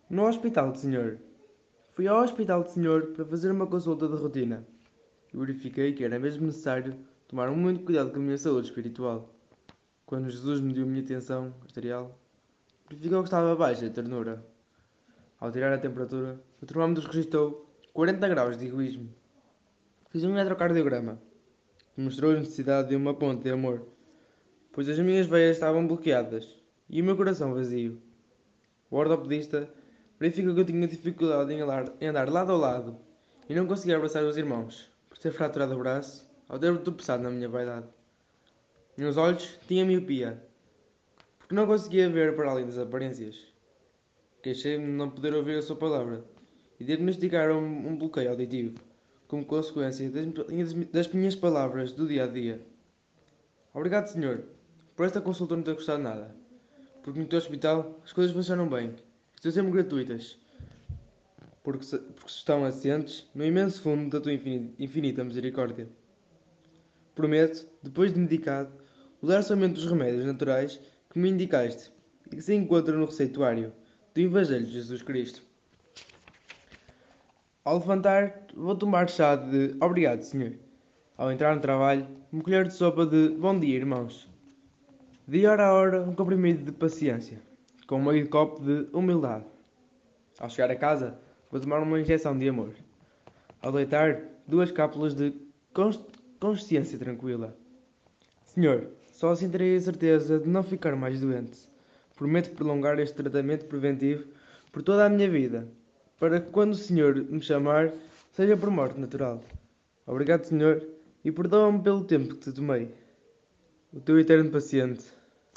No hospital, senhor. Fui ao hospital, senhor, para fazer uma consulta de rotina. E verifiquei que era mesmo necessário tomar muito cuidado com a minha saúde espiritual. Quando Jesus me deu a minha tensão arterial, verificou que estava baixa a ternura. Ao tirar a temperatura, o termómetro registrou 40 graus de egoísmo. Fiz um eletrocardiograma, que mostrou a necessidade de uma ponte de amor, pois as minhas veias estavam bloqueadas e o meu coração vazio. O ortopedista verificou que eu tinha dificuldade em andar lado a lado e não conseguia abraçar os irmãos, por ter fraturado o braço ao ter tropeçado na minha vaidade. Meus olhos tinham miopia, porque não conseguia ver para além das aparências. Queixei-me de não poder ouvir a sua palavra e diagnosticaram um bloqueio auditivo, como consequência das minhas palavras do dia a dia. Obrigado, senhor, por esta consulta não ter custado nada, porque no teu hospital as coisas funcionam bem, estão sempre gratuitas, porque estão assentes no imenso fundo da tua infinita misericórdia. Prometo, depois de medicado, usar somente os remédios naturais que me indicaste e que se encontram no receituário do Evangelho de Jesus Cristo. Ao levantar, vou tomar chá de obrigado, senhor. Ao entrar no trabalho, uma colher de sopa de bom dia, irmãos. De hora a hora, um comprimido de paciência, com meio copo de humildade. Ao chegar a casa, vou tomar uma injeção de amor. Ao deitar, duas cápsulas de consciência tranquila. Senhor, só assim terei a certeza de não ficar mais doente. Prometo prolongar este tratamento preventivo por toda a minha vida, para que quando o Senhor me chamar, seja por morte natural. Obrigado, Senhor, e perdoa-me pelo tempo que te tomei. O teu eterno paciente,